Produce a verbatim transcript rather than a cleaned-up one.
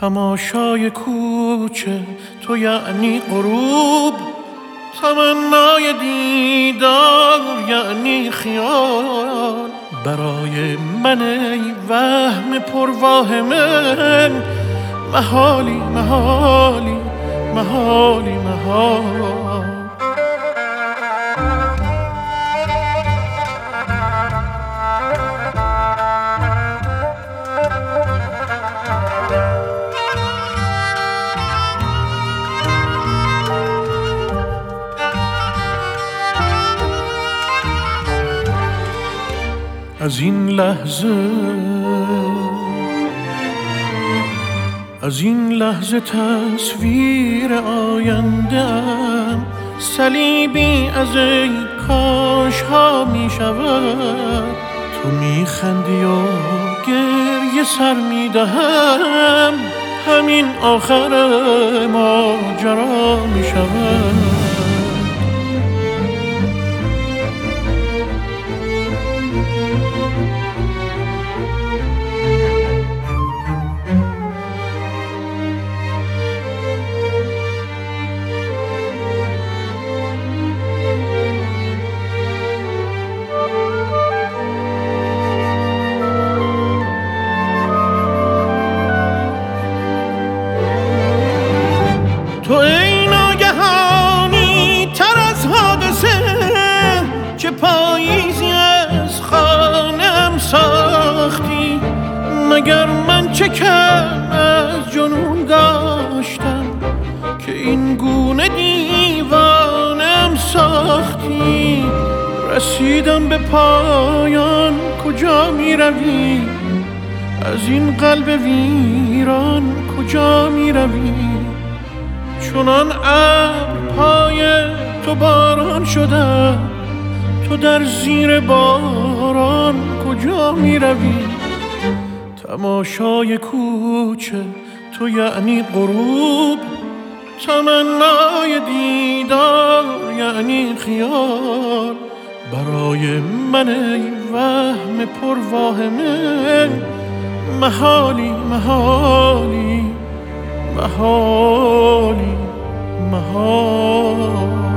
تماشای کوچه تو یعنی غروب، تمنای دیدار یعنی خیال. برای من ای وهم پرواهمه، محالی محالی محالی محال. از این لحظه از این لحظه تصویر آینده‌ام صلیبی از ای کاش ها می شود. تو می خندی و گریه سر می دهم، همین آخر ماجرا می شود. تو ای ناگهانی تر از حادثه، چه پاییزی از خانه‌ام ساختی. مگر من چه کم از جنون داشتم که این گونه دیوانم ساختی. رسیدم به پایان، کجا می روی؟ از این قلب ویران کجا می روی؟ چونان ابر پای تو باران شدم، تو در زیر باران کجا می روی؟ تماشای کوچه تو یعنی غروب، تمنای دیدار یعنی خیال. برای من ای وهم پرواهمه، محالی محالی محالی محال.